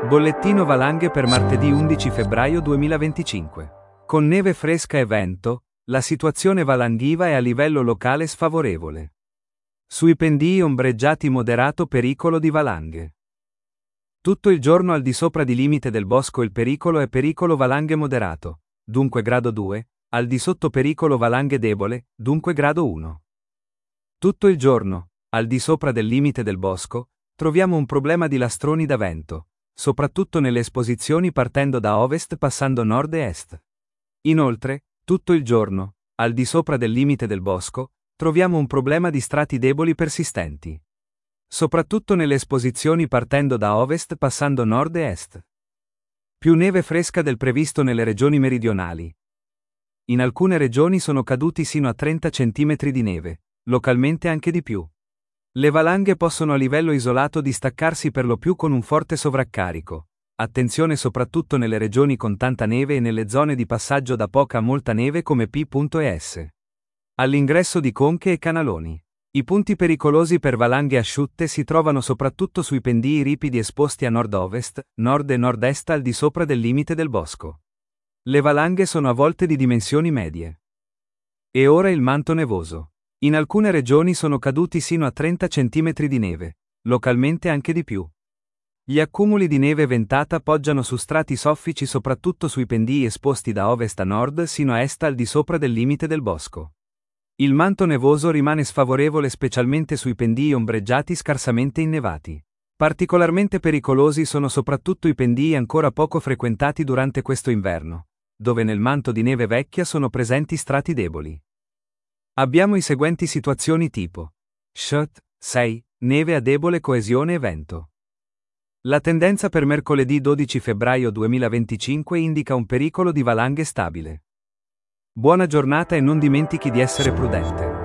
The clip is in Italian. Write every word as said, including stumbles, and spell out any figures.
Bollettino valanghe per martedì undici febbraio duemilaventicinque. Con neve fresca e vento, la situazione valanghiva è a livello locale sfavorevole. Sui pendii ombreggiati moderato pericolo di valanghe. Tutto il giorno al di sopra di limite del bosco il pericolo è pericolo valanghe moderato, dunque grado due, al di sotto pericolo valanghe debole, dunque grado uno. Tutto il giorno, al di sopra del limite del bosco, troviamo un problema di lastroni da vento, soprattutto nelle esposizioni partendo da ovest passando nord e est. Inoltre, tutto il giorno, al di sopra del limite del bosco, troviamo un problema di strati deboli persistenti. Soprattutto nelle esposizioni partendo da ovest passando nord e est. Più neve fresca del previsto nelle regioni meridionali. In alcune regioni sono caduti sino a trenta centimetri di neve, localmente anche di più. Le valanghe possono a livello isolato distaccarsi per lo più con un forte sovraccarico. Attenzione soprattutto nelle regioni con tanta neve e nelle zone di passaggio da poca a molta neve come P e S. All'ingresso di conche e canaloni. I punti pericolosi per valanghe asciutte si trovano soprattutto sui pendii ripidi esposti a nord-ovest, nord e nord-est al di sopra del limite del bosco. Le valanghe sono a volte di dimensioni medie. E ora il manto nevoso. In alcune regioni sono caduti sino a trenta centimetri di neve, localmente anche di più. Gli accumuli di neve ventata poggiano su strati soffici soprattutto sui pendii esposti da ovest a nord sino a est al di sopra del limite del bosco. Il manto nevoso rimane sfavorevole specialmente sui pendii ombreggiati scarsamente innevati. Particolarmente pericolosi sono soprattutto i pendii ancora poco frequentati durante questo inverno, dove nel manto di neve vecchia sono presenti strati deboli. Abbiamo i seguenti situazioni tipo. S H T sei, neve a debole coesione e vento. La tendenza per mercoledì dodici febbraio duemilaventicinque indica un pericolo di valanghe stabile. Buona giornata e non dimentichi di essere prudente.